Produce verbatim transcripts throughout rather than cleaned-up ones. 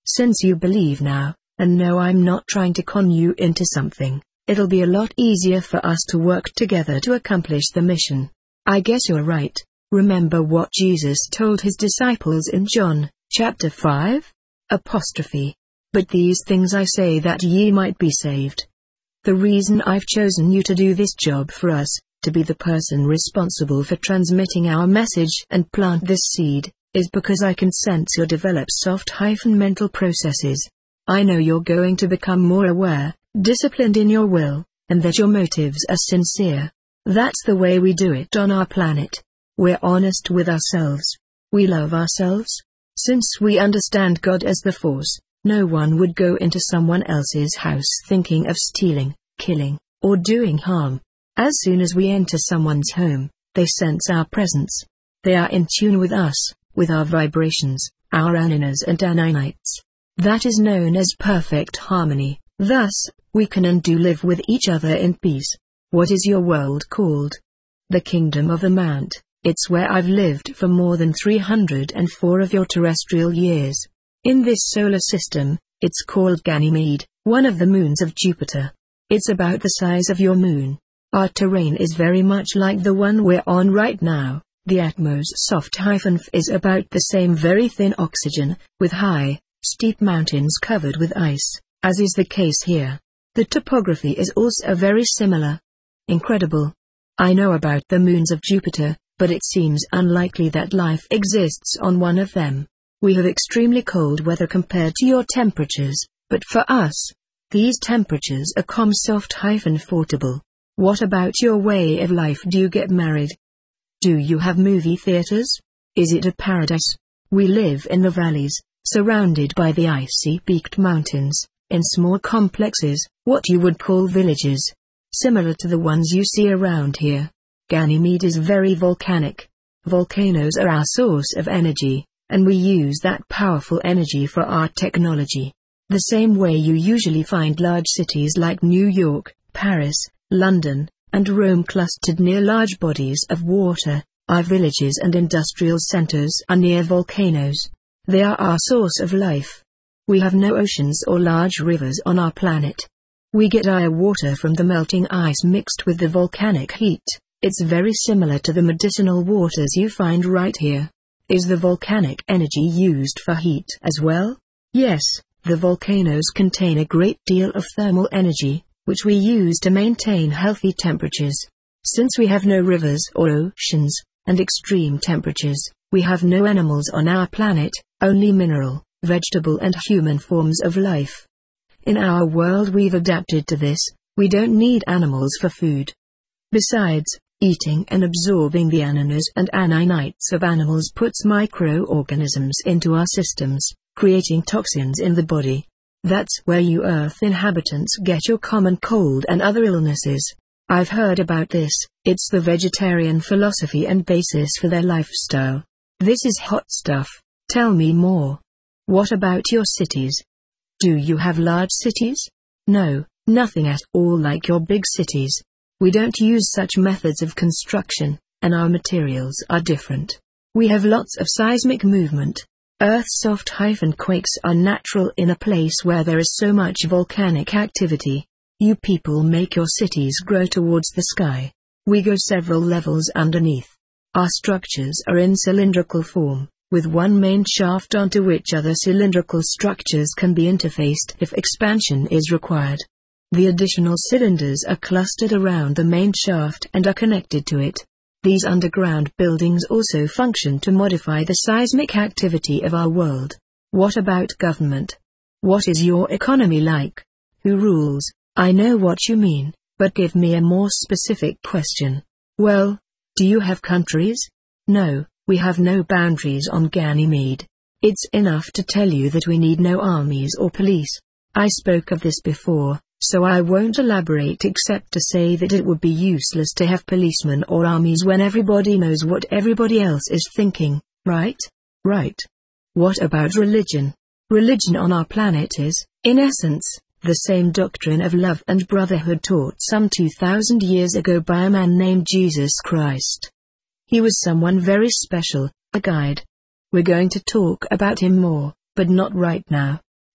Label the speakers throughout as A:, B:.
A: Since you believe now, and know I'm not trying to con you into something, it'll be a lot easier for us to work together to accomplish the mission. I guess you're right. Remember what Jesus told his disciples in John, chapter five? Apostrophe. But these things I say that ye might be saved. The reason I've chosen you to do this job for us, to be the person responsible for transmitting our message and plant this seed, is because I can sense your developed soft-mental processes. I know you're going to become more aware, disciplined in your will, and that your motives are sincere. That's the way we do it on our planet. We're honest with ourselves. We love ourselves. Since we understand God as the force, no one would go into someone else's house thinking of stealing, killing, or doing harm. As soon as we enter someone's home, they sense our presence. They are in tune with us, with our vibrations, our aninas and aninites. That is known as perfect harmony. Thus, we can and do live with each other in peace. What is your world called? The Kingdom of the Mount. It's where I've lived for more than three hundred four of your terrestrial years. In this solar system, it's called Ganymede, one of the moons of Jupiter. It's about the size of your moon. Our terrain is very much like the one we're on right now. The atmos soft-f is about the same very thin oxygen, with high, steep mountains covered with ice, as is the case here. The topography is also very similar. Incredible. I know about the moons of Jupiter, but it seems unlikely that life exists on one of them. We have extremely cold weather compared to your temperatures, but for us, these temperatures are calm soft-portable. What about your way of life? Do you get married? Do you have movie theaters? Is it a paradise? We live in the valleys, surrounded by the icy peaked mountains, in small complexes, what you would call villages, similar to the ones you see around here. Ganymede is very volcanic. Volcanoes are our source of energy, and we use that powerful energy for our technology. The same way you usually find large cities like New York, Paris, London, and Rome clustered near large bodies of water, our villages and industrial centers are near volcanoes. They are our source of life. We have no oceans or large rivers on our planet. We get our water from the melting ice mixed with the volcanic heat. It's very similar to the medicinal waters you find right here. Is the volcanic energy used for heat as well? Yes, the volcanoes contain a great deal of thermal energy, which we use to maintain healthy temperatures. Since we have no rivers or oceans, and extreme temperatures, we have no animals on our planet, only mineral, vegetable and human forms of life. In our world we've adapted to this. We don't need animals for food. Besides, eating and absorbing the aninas and aninites of animals puts microorganisms into our systems, creating toxins in the body. That's where you Earth inhabitants get your common cold and other illnesses. I've heard about this. It's the vegetarian philosophy and basis for their lifestyle. This is hot stuff. Tell me more. What about your cities? Do you have large cities? No, nothing at all like your big cities. We don't use such methods of construction, and our materials are different. We have lots of seismic movement. Earth's soft-quakes are natural in a place where there is so much volcanic activity. You people make your cities grow towards the sky. We go several levels underneath. Our structures are in cylindrical form, with one main shaft onto which other cylindrical structures can be interfaced if expansion is required. The additional cylinders are clustered around the main shaft and are connected to it. These underground buildings also function to modify the seismic activity of our world. What about government? What is your economy like? Who rules? I know what you mean, but give me a more specific question. Well, do you have countries? No, we have no boundaries on Ganymede. It's enough to tell you that we need no armies or police. I spoke of this before, so I won't elaborate except to say that it would be useless to have policemen or armies when everybody knows what everybody else is thinking, right? Right. What about religion? Religion on our planet is, in essence, the same doctrine of love and brotherhood taught some two thousand years ago by a man named Jesus Christ. He was someone very special, a guide. We're going to talk about him more, but not right now.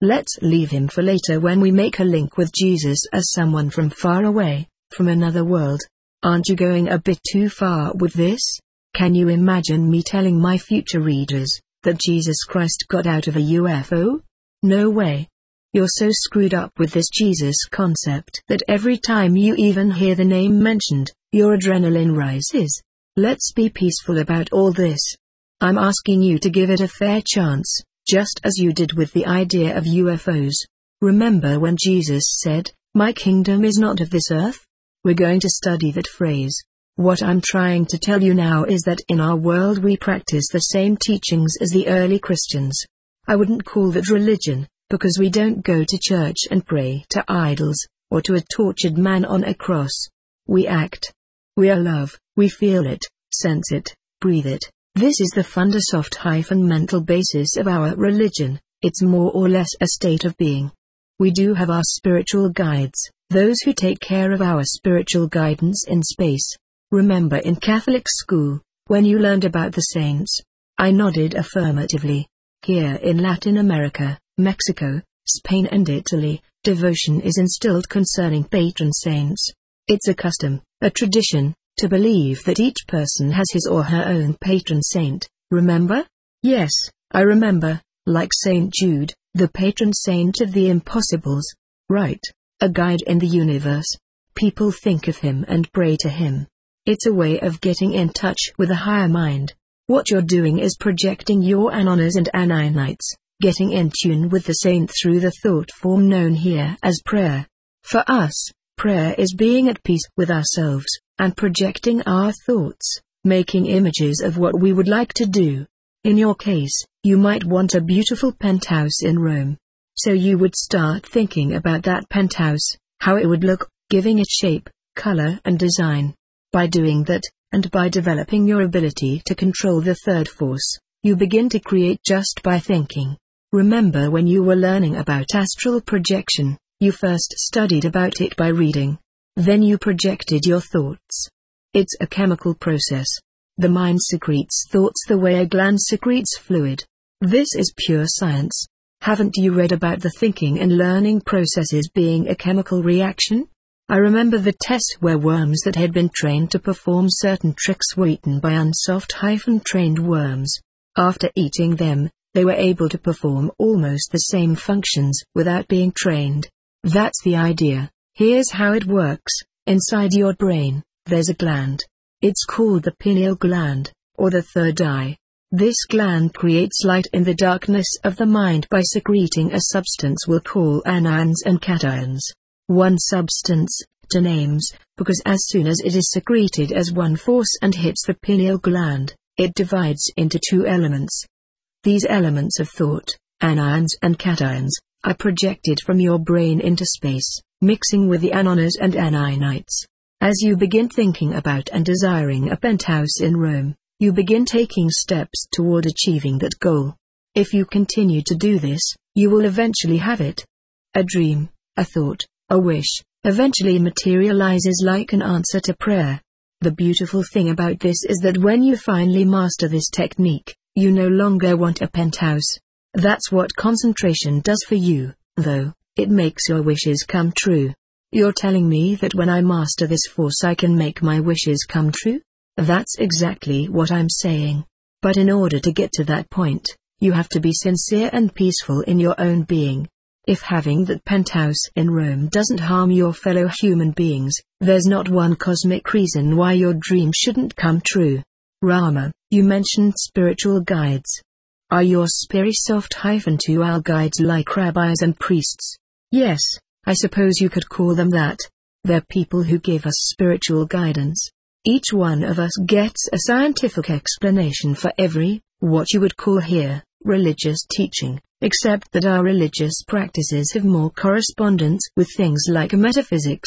A: Let's leave him for later when we make a link with Jesus as someone from far away, from another world. Aren't you going a bit too far with this? Can you imagine me telling my future readers that Jesus Christ got out of a U F O? No way. You're so screwed up with this Jesus concept that every time you even hear the name mentioned, your adrenaline rises. Let's be peaceful about all this. I'm asking you to give it a fair chance, just as you did with the idea of U F Os. Remember when Jesus said, "My kingdom is not of this earth"? We're going to study that phrase. What I'm trying to tell you now is that in our world we practice the same teachings as the early Christians. I wouldn't call that religion, because we don't go to church and pray to idols, or to a tortured man on a cross. We act. We are love, we feel it, sense it, breathe it. This is the fundasoft-mental basis of our religion. It's more or less a state of being. We do have our spiritual guides, those who take care of our spiritual guidance in space. Remember in Catholic school, when you learned about the saints? I nodded affirmatively. Here in Latin America, Mexico, Spain and Italy, devotion is instilled concerning patron saints. It's a custom, a tradition, to believe that each person has his or her own patron saint. Remember? Yes, I remember, like Saint Jude, the patron saint of the impossibles. Right, a guide in the universe. People think of him and pray to him. It's a way of getting in touch with a higher mind. What you're doing is projecting your Anonas and Ananites, getting in tune with the saint through the thought form known here as prayer. For us, prayer is being at peace with ourselves, and projecting our thoughts, making images of what we would like to do. In your case, you might want a beautiful penthouse in Rome. So you would start thinking about that penthouse, how it would look, giving it shape, color and design. By doing that, and by developing your ability to control the third force, you begin to create just by thinking. Remember when you were learning about astral projection, you first studied about it by reading. Then you projected your thoughts. It's a chemical process. The mind secretes thoughts the way a gland secretes fluid. This is pure science. Haven't you read about the thinking and learning processes being a chemical reaction? I remember the tests where worms that had been trained to perform certain tricks were eaten by unsoft-trained worms. After eating them, they were able to perform almost the same functions without being trained. That's the idea. Here's how it works. Inside your brain, there's a gland. It's called the pineal gland, or the third eye. This gland creates light in the darkness of the mind by secreting a substance we'll call anions and cations. One substance, to names, because as soon as it is secreted as one force and hits the pineal gland, it divides into two elements. These elements of thought, anions and cations, are projected from your brain into space, mixing with the Anonas and Ananites. As you begin thinking about and desiring a penthouse in Rome, you begin taking steps toward achieving that goal. If you continue to do this, you will eventually have it. A dream, a thought, a wish, eventually materializes like an answer to prayer. The beautiful thing about this is that when you finally master this technique, you no longer want a penthouse. That's what concentration does for you, though. It makes your wishes come true. You're telling me that when I master this force I can make my wishes come true? That's exactly what I'm saying. But in order to get to that point, you have to be sincere and peaceful in your own being. If having that penthouse in Rome doesn't harm your fellow human beings, there's not one cosmic reason why your dream shouldn't come true. Rama, you mentioned spiritual guides. Are your Spirisoft-two Al guides like rabbis and priests? Yes, I suppose you could call them that. They're people who give us spiritual guidance. Each one of us gets a scientific explanation for every, what you would call here, religious teaching, except that our religious practices have more correspondence with things like metaphysics,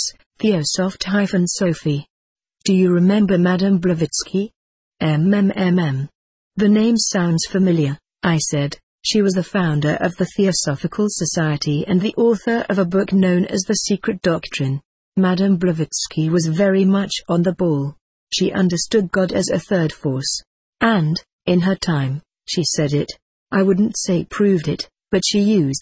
A: Theosoft-Sophie. Do you remember Madame Blavatsky? MMMM. The name sounds familiar, I said. She was the founder of the Theosophical Society and the author of a book known as The Secret Doctrine. Madame Blavatsky was very much on the ball. She understood God as a third force. And, in her time, she said it. I wouldn't say proved it, but she used it.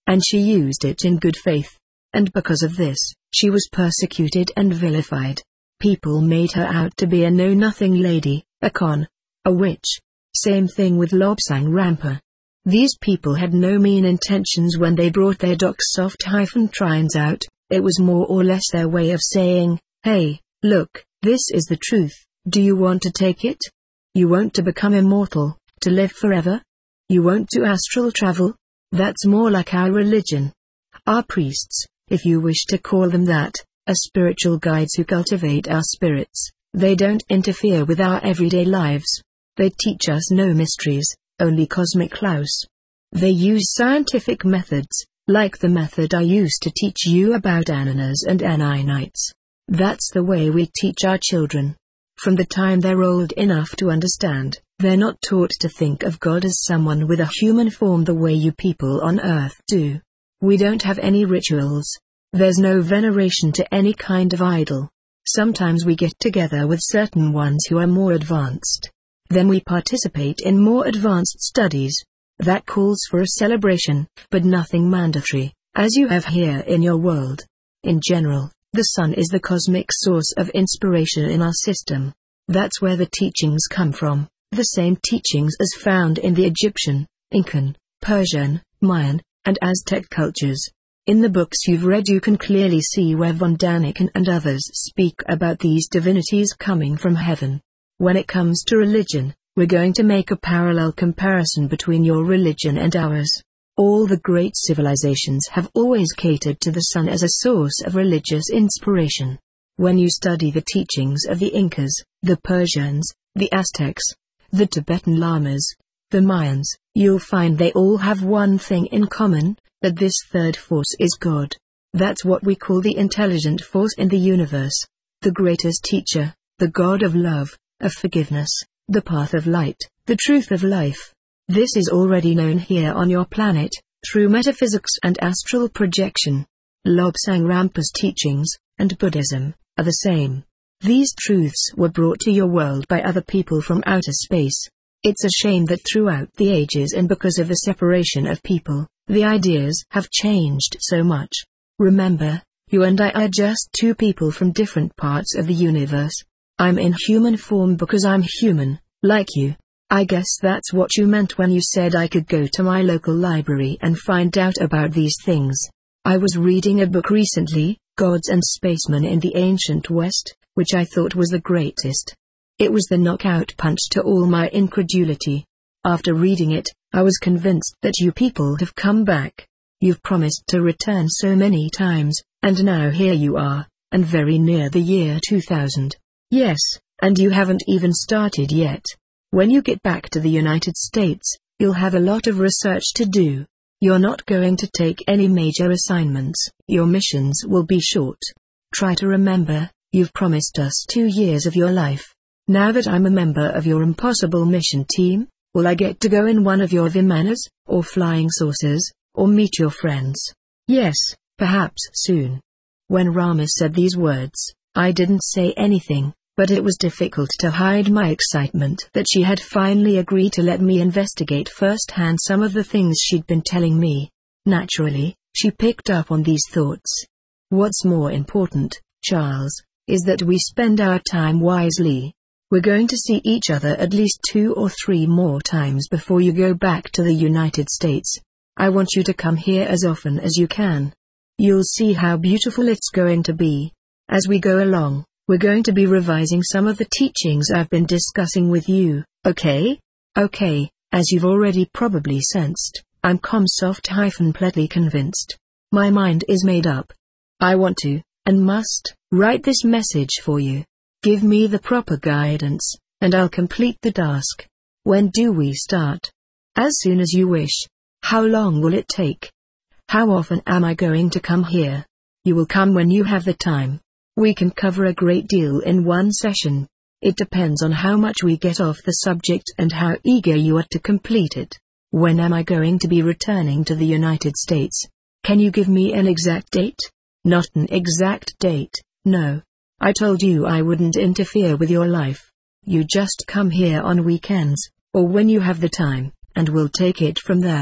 A: and she used it in good faith. And because of this, she was persecuted and vilified. People made her out to be a know-nothing lady, a con, a witch. Same thing with Lobsang Rampa. These people had no mean intentions when they brought their doxsoft-trines out. It was more or less their way of saying, hey, look, this is the truth, do you want to take it? You want to become immortal, to live forever? You want to astral travel? That's more like our religion. Our priests, if you wish to call them that, are spiritual guides who cultivate our spirits. They don't interfere with our everyday lives. They teach us no mysteries, only cosmic Klaus. They use scientific methods, like the method I used to teach you about ananas and aninites. That's the way we teach our children. From the time they're old enough to understand, they're not taught to think of God as someone with a human form the way you people on Earth do. We don't have any rituals. There's no veneration to any kind of idol. Sometimes we get together with certain ones who are more advanced. Then we participate in more advanced studies. That calls for a celebration, but nothing mandatory, as you have here in your world. In general, the sun is the cosmic source of inspiration in our system. That's where the teachings come from, the same teachings as found in the Egyptian, Incan, Persian, Mayan, and Aztec cultures. In the books you've read you can clearly see where von Daniken and others speak about these divinities coming from heaven. When it comes to religion, we're going to make a parallel comparison between your religion and ours. All the great civilizations have always catered to the sun as a source of religious inspiration. When you study the teachings of the Incas, the Persians, the Aztecs, the Tibetan Lamas, the Mayans, you'll find they all have one thing in common, that this third force is God. That's what we call the intelligent force in the universe, the greatest teacher, the God of love, of forgiveness, the path of light, the truth of life. This is already known here on your planet, through metaphysics and astral projection. Lobsang Rampa's teachings, and Buddhism, are the same. These truths were brought to your world by other people from outer space. It's a shame that throughout the ages and because of the separation of people, the ideas have changed so much. Remember, you and I are just two people from different parts of the universe. I'm in human form because I'm human, like you. I guess that's what you meant when you said I could go to my local library and find out about these things. I was reading a book recently, Gods and Spacemen in the Ancient West, which I thought was the greatest. It was the knockout punch to all my incredulity. After reading it, I was convinced that you people have come back. You've promised to return so many times, and now here you are, and very near the year two thousand. Yes, and you haven't even started yet. When you get back to the United States, you'll have a lot of research to do. You're not going to take any major assignments. Your missions will be short. Try to remember, you've promised us two years of your life. Now that I'm a member of your impossible mission team, will I get to go in one of your Vimanas, or flying saucers, or meet your friends? Yes, perhaps soon. When Rama said these words, I didn't say anything, but it was difficult to hide my excitement that she had finally agreed to let me investigate firsthand some of the things she'd been telling me. Naturally, she picked up on these thoughts. What's more important, Charles, is that we spend our time wisely. We're going to see each other at least two or three more times before you go back to the United States. I want you to come here as often as you can. You'll see how beautiful it's going to be. As we go along, we're going to be revising some of the teachings I've been discussing with you, okay? Okay, as you've already probably sensed, I'm comsoft-pletly convinced. My mind is made up. I want to, and must, write this message for you. Give me the proper guidance, and I'll complete the task. When do we start? As soon as you wish. How long will it take? How often am I going to come here? You will come when you have the time. We can cover a great deal in one session. It depends on how much we get off the subject and how eager you are to complete it. When am I going to be returning to the United States? Can you give me an exact date? Not an exact date, no. I told you I wouldn't interfere with your life. You just come here on weekends, or when you have the time, and we'll take it from there.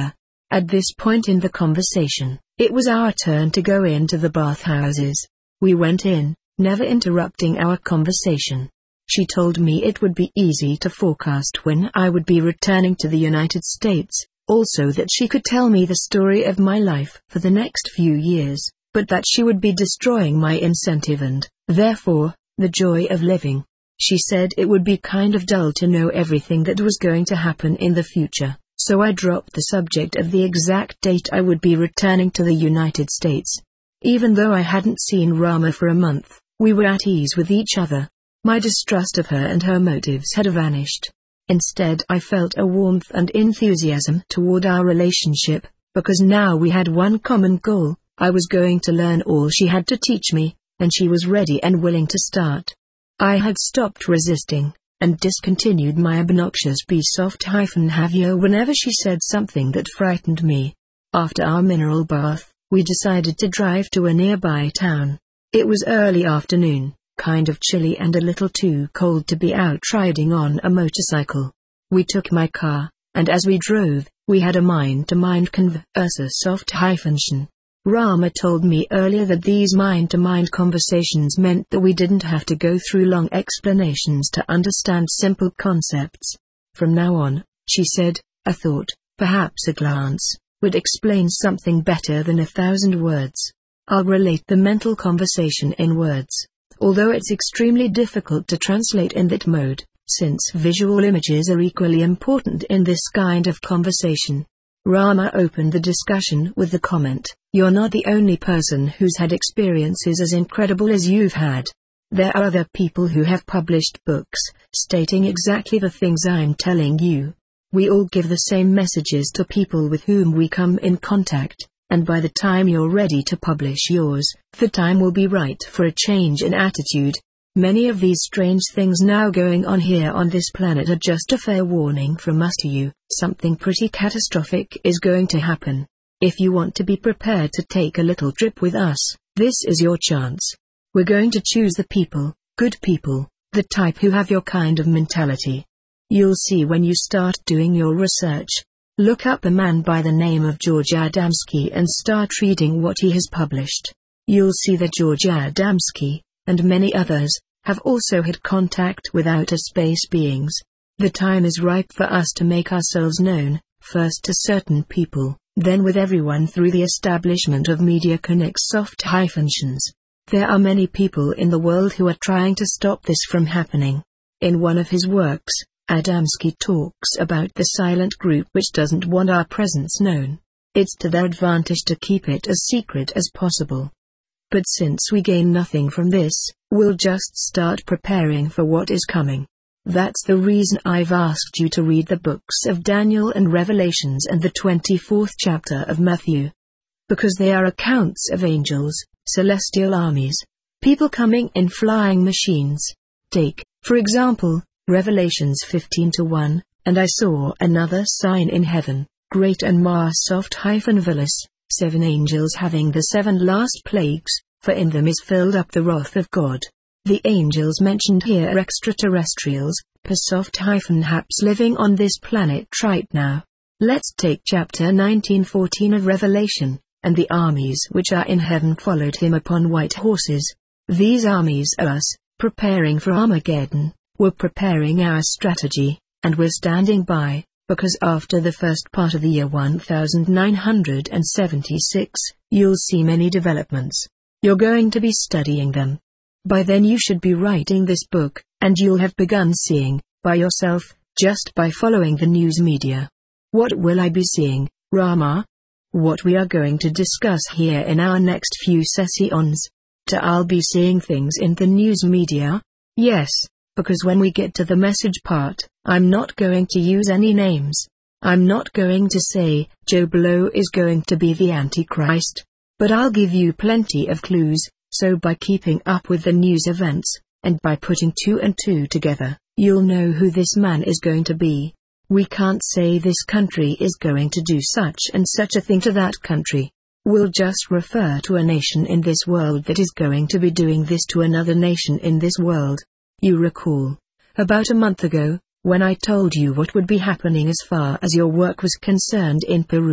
A: At this point in the conversation, it was our turn to go into the bathhouses. We went in, never interrupting our conversation. She told me it would be easy to forecast when I would be returning to the United States, also that she could tell me the story of my life for the next few years, but that she would be destroying my incentive and, therefore, the joy of living. She said it would be kind of dull to know everything that was going to happen in the future, so I dropped the subject of the exact date I would be returning to the United States. Even though I hadn't seen Rama for a month, we were at ease with each other. My distrust of her and her motives had vanished. Instead, I felt a warmth and enthusiasm toward our relationship, because now we had one common goal. I was going to learn all she had to teach me, and she was ready and willing to start. I had stopped resisting, and discontinued my obnoxious be soft hyphen have you whenever she said something that frightened me. After our mineral bath, we decided to drive to a nearby town. It was early afternoon, kind of chilly and a little too cold to be out riding on a motorcycle. We took my car, and as we drove, we had a mind-to-mind conversa soft hyphen. Rama told me earlier that these mind-to-mind conversations meant that we didn't have to go through long explanations to understand simple concepts. From now on, she said, a thought, perhaps a glance, would explain something better than a thousand words. I'll relate the mental conversation in words, although it's extremely difficult to translate in that mode, since visual images are equally important in this kind of conversation. Rama opened the discussion with the comment, "You're not the only person who's had experiences as incredible as you've had. There are other people who have published books, stating exactly the things I'm telling you. We all give the same messages to people with whom we come in contact, and by the time you're ready to publish yours, the time will be right for a change in attitude. Many of these strange things now going on here on this planet are just a fair warning from us to you. Something pretty catastrophic is going to happen. If you want to be prepared to take a little trip with us, this is your chance. We're going to choose the people, good people, the type who have your kind of mentality. You'll see when you start doing your research. Look up a man by the name of George Adamski and start reading what he has published. You'll see that George Adamski, and many others, have also had contact with outer space beings. The time is ripe for us to make ourselves known, first to certain people, then with everyone through the establishment of Media Connect's soft hyphenations. There are many people in the world who are trying to stop this from happening. In one of his works, Adamski talks about the silent group which doesn't want our presence known. It's to their advantage to keep it as secret as possible. But since we gain nothing from this, we'll just start preparing for what is coming. That's the reason I've asked you to read the books of Daniel and Revelations and the twenty-fourth chapter of Matthew. Because they are accounts of angels, celestial armies, people coming in flying machines. Take, for example, Revelations fifteen to one, and I saw another sign in heaven, great and marvelous soft hyphen villas, seven angels having the seven last plagues, for in them is filled up the wrath of God. The angels mentioned here are extraterrestrials, per soft hyphen haps living on this planet right now. Let's take chapter nineteen fourteen of Revelation, and the armies which are in heaven followed him upon white horses. These armies are us, preparing for Armageddon. We're preparing our strategy, and we're standing by, because after the first part of the year nineteen seventy-six, you'll see many developments. You're going to be studying them. By then you should be writing this book, and you'll have begun seeing, by yourself, just by following the news media. What will I be seeing, Rama? What we are going to discuss here in our next few sessions. To I'll be seeing things in the news media? Yes, because when we get to the message part, I'm not going to use any names. I'm not going to say, Joe Blow is going to be the Antichrist. But I'll give you plenty of clues, so by keeping up with the news events, and by putting two and two together, you'll know who this man is going to be. We can't say this country is going to do such and such a thing to that country. We'll just refer to a nation in this world that is going to be doing this to another nation in this world. You recall, about a month ago, when I told you what would be happening as far as your work was concerned in Peru.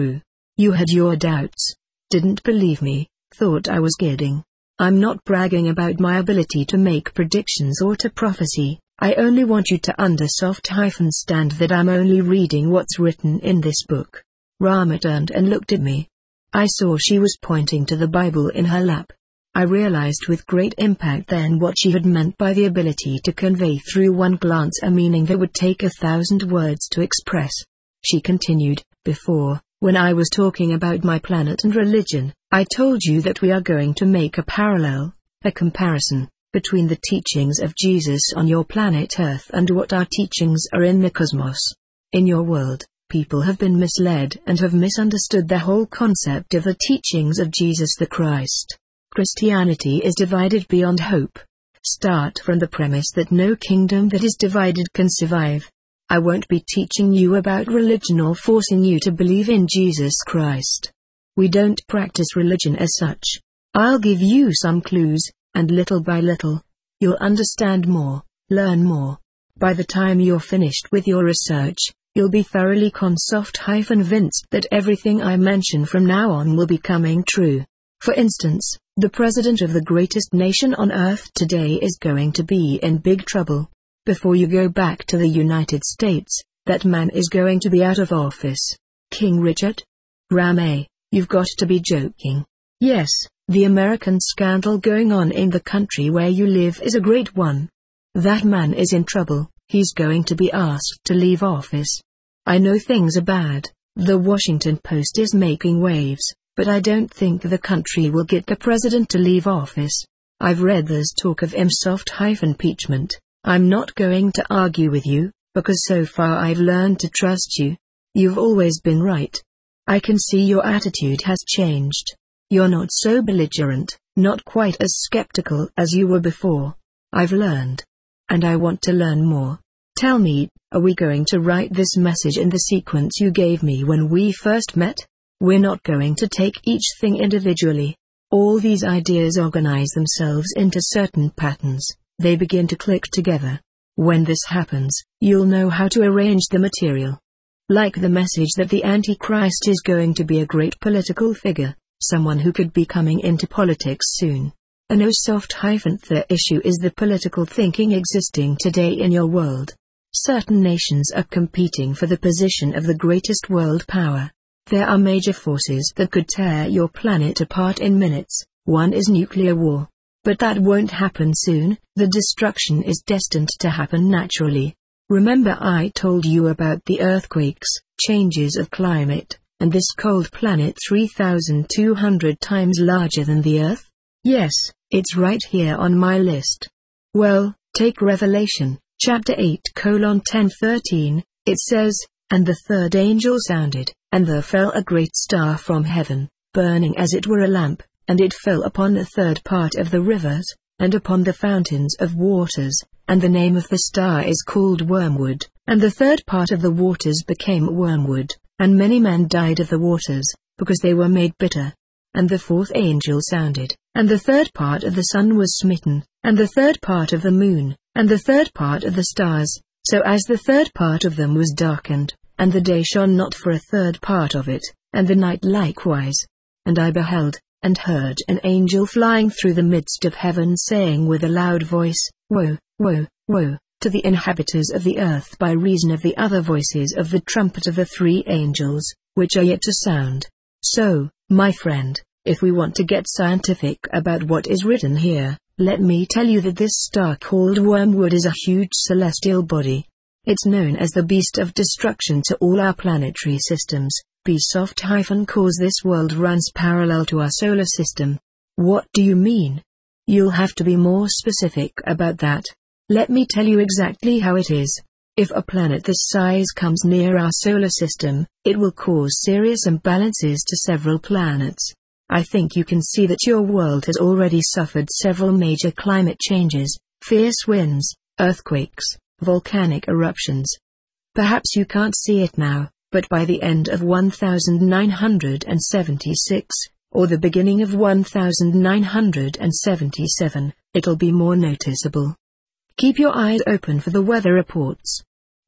A: You had your doubts. Didn't believe me, thought I was kidding. I'm not bragging about my ability to make predictions or to prophesy. I only want you to understand that I'm only reading what's written in this book. Rama turned and looked at me. I saw she was pointing to the Bible in her lap. I realized with great impact then what she had meant by the ability to convey through one glance a meaning that would take a thousand words to express. She continued, before, when I was talking about my planet and religion, I told you that we are going to make a parallel, a comparison, between the teachings of Jesus on your planet Earth and what our teachings are in the cosmos. In your world, people have been misled and have misunderstood the whole concept of the teachings of Jesus the Christ. Christianity is divided beyond hope. Start from the premise that no kingdom that is divided can survive. I won't be teaching you about religion or forcing you to believe in Jesus Christ. We don't practice religion as such. I'll give you some clues, and little by little, you'll understand more, learn more. By the time you're finished with your research, you'll be thoroughly convinced that everything I mention from now on will be coming true. For instance, the president of the greatest nation on earth today is going to be in big trouble. Before you go back to the United States, that man is going to be out of office. King Richard? Rame, you've got to be joking. Yes, the American scandal going on in the country where you live is a great one. That man is in trouble, he's going to be asked to leave office. I know things are bad, the Washington Post is making waves. But I don't think the country will get the president to leave office. I've read there's talk of impeachment. I'm not going to argue with you, because so far I've learned to trust you. You've always been right. I can see your attitude has changed. You're not so belligerent, not quite as skeptical as you were before. I've learned. And I want to learn more. Tell me, are we going to write this message in the sequence you gave me when we first met? We're not going to take each thing individually. All these ideas organize themselves into certain patterns, they begin to click together. When this happens, you'll know how to arrange the material. Like the message that the Antichrist is going to be a great political figure, someone who could be coming into politics soon. A no soft hyphen the issue is the political thinking existing today in your world. Certain nations are competing for the position of the greatest world power. There are major forces that could tear your planet apart in minutes. One is nuclear war. But that won't happen soon, the destruction is destined to happen naturally. Remember I told you about the earthquakes, changes of climate, and this cold planet three thousand two hundred times larger than the Earth? Yes, it's right here on my list. Well, take Revelation, chapter eight colon ten thirteen, it says, "And the third angel sounded, and there fell a great star from heaven, burning as it were a lamp, and it fell upon the third part of the rivers, and upon the fountains of waters, and the name of the star is called Wormwood, and the third part of the waters became wormwood, and many men died of the waters, because they were made bitter. And the fourth angel sounded, and the third part of the sun was smitten, and the third part of the moon, and the third part of the stars, so as the third part of them was darkened, and the day shone not for a third part of it, and the night likewise. And I beheld, and heard an angel flying through the midst of heaven saying with a loud voice, Woe, woe, woe, to the inhabitants of the earth by reason of the other voices of the trumpet of the three angels, which are yet to sound. So, my friend, if we want to get scientific about what is written here, let me tell you that this star called Wormwood is a huge celestial body. It's known as the beast of destruction to all our planetary systems. B soft hyphen cause this world runs parallel to our solar system. What do you mean? You'll have to be more specific about that. Let me tell you exactly how it is. If a planet this size comes near our solar system, it will cause serious imbalances to several planets. I think you can see that your world has already suffered several major climate changes, fierce winds, earthquakes, volcanic eruptions. Perhaps you can't see it now, but by the end of one thousand nine hundred seventy-six, or the beginning of one thousand nine hundred seventy-seven, it'll be more noticeable. Keep your eyes open for the weather reports.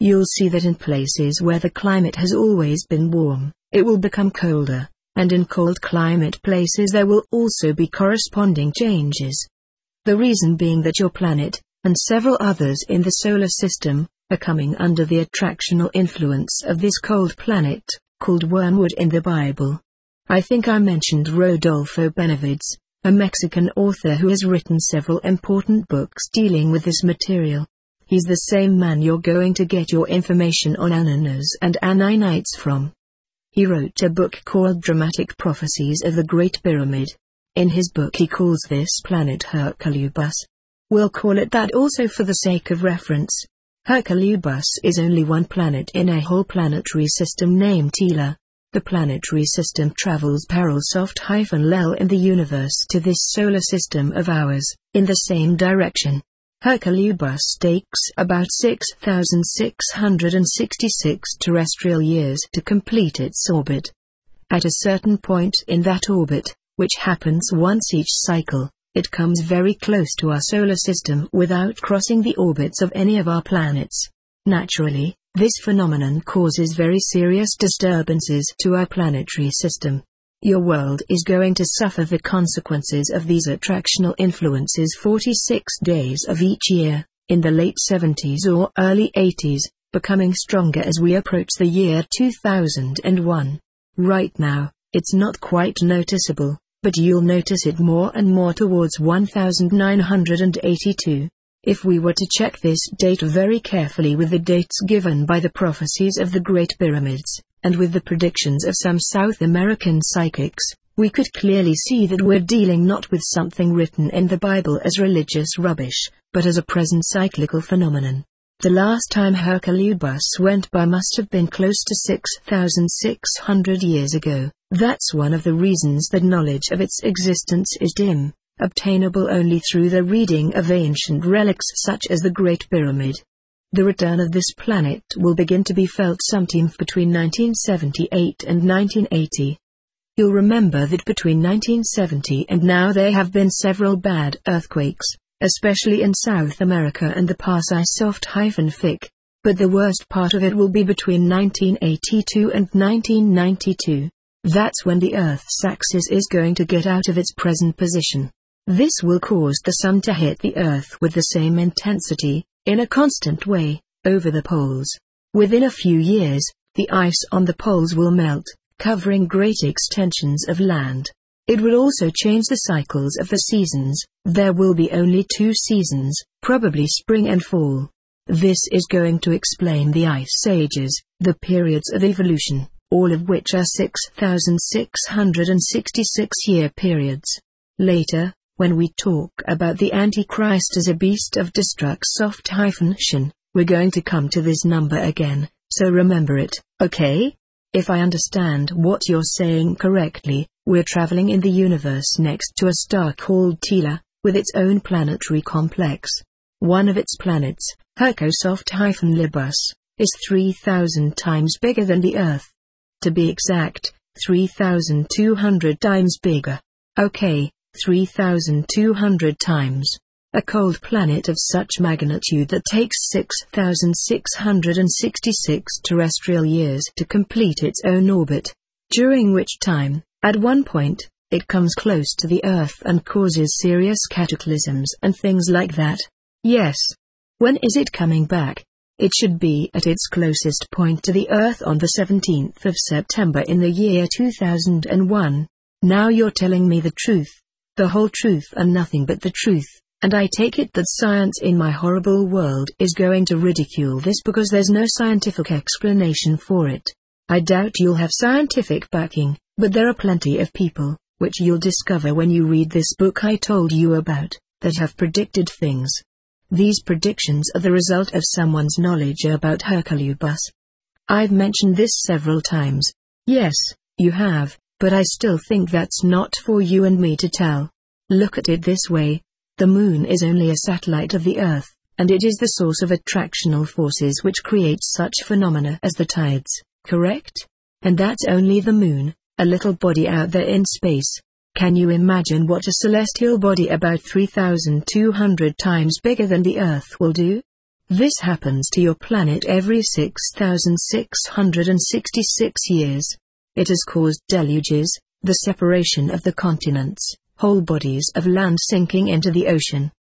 A: you'll see that in places where the climate has always been warm, it will become colder, and in cold climate places there will also be corresponding changes. The reason being that your planet, and several others in the solar system, are coming under the attractional influence of this cold planet, called wormwood in the Bible. I think I mentioned Rodolfo Benavides, a Mexican author who has written several important books dealing with this material. He's the same man you're going to get your information on Ananas and Ananites from. He wrote a book called Dramatic Prophecies of the Great Pyramid. In his book he calls this planet Hercolubus. We'll call it that also for the sake of reference. Hercolubus is only one planet in a whole planetary system named Tela. The planetary system travels parallel soft-lel in the universe to this solar system of ours, in the same direction. Hercolubus takes about six thousand six hundred sixty-six terrestrial years to complete its orbit. At a certain point in that orbit, which happens once each cycle, it comes very close to our solar system without crossing the orbits of any of our planets. Naturally, this phenomenon causes very serious disturbances to our planetary system. Your world is going to suffer the consequences of these attractional influences forty-six days of each year, in the late seventies or early eighties, becoming stronger as we approach the year two thousand one. Right now, it's not quite noticeable, but you'll notice it more and more towards nineteen eighty-two. If we were to check this date very carefully with the dates given by the prophecies of the Great Pyramids, and with the predictions of some South American psychics, we could clearly see that we're dealing not with something written in the Bible as religious rubbish, but as a present cyclical phenomenon. The last time Hercolubus went by must have been close to six thousand six hundred years ago. That's one of the reasons that knowledge of its existence is dim, obtainable only through the reading of ancient relics such as the Great Pyramid. The return of this planet will begin to be felt sometime between nineteen seventy-eight and nineteen eighty. You'll remember that between nineteen seventy and now there have been several bad earthquakes, especially in South America and the Pasai soft-fic, but the worst part of it will be between nineteen eighty-two and nineteen ninety-two. That's when the Earth's axis is going to get out of its present position. This will cause the sun to hit the Earth with the same intensity, in a constant way, over the poles. Within a few years, the ice on the poles will melt, covering great extensions of land. It will also change the cycles of the seasons. There will be only two seasons, probably spring and fall. This is going to explain the ice ages, the periods of evolution, all of which are six thousand six hundred sixty-six year periods. Later, when we talk about the Antichrist as a beast of destruction, we're going to come to this number again, so remember it, okay? If I understand what you're saying correctly, we're traveling in the universe next to a star called Tela, with its own planetary complex. One of its planets, Hercosoft-Libus, is three thousand times bigger than the Earth. To be exact, three thousand two hundred times bigger. Okay, three thousand two hundred times. A cold planet of such magnitude that takes six thousand six hundred sixty-six terrestrial years to complete its own orbit, during which time, at one point, it comes close to the Earth and causes serious cataclysms and things like that. Yes. When is it coming back? It should be at its closest point to the Earth on the seventeenth of September in the year two thousand one. Now you're telling me the truth. The whole truth and nothing but the truth, and I take it that science in my horrible world is going to ridicule this because there's no scientific explanation for it. I doubt you'll have scientific backing, but there are plenty of people, which you'll discover when you read this book I told you about, that have predicted things. These predictions are the result of someone's knowledge about Hercolubus. I've mentioned this several times. Yes, you have, but I still think that's not for you and me to tell. Look at it this way. The moon is only a satellite of the Earth, and it is the source of attractional forces which create such phenomena as the tides, correct? And that's only the moon, a little body out there in space. Can you imagine what a celestial body about three thousand two hundred times bigger than the Earth will do? This happens to your planet every six thousand six hundred sixty-six years. It has caused deluges, the separation of the continents, whole bodies of land sinking into the ocean,